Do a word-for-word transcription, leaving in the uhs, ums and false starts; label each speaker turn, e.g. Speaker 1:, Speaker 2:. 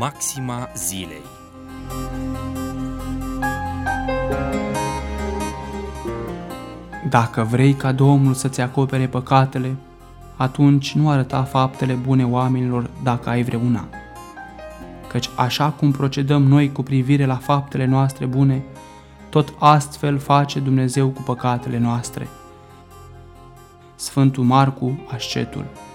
Speaker 1: Maxima zilei.
Speaker 2: Dacă vrei ca Domnul să-ți acopere păcatele, atunci nu arăta faptele bune oamenilor dacă ai vreuna. Căci așa cum procedăm noi cu privire la faptele noastre bune, tot astfel face Dumnezeu cu păcatele noastre. Sfântul Marcu Ascetul.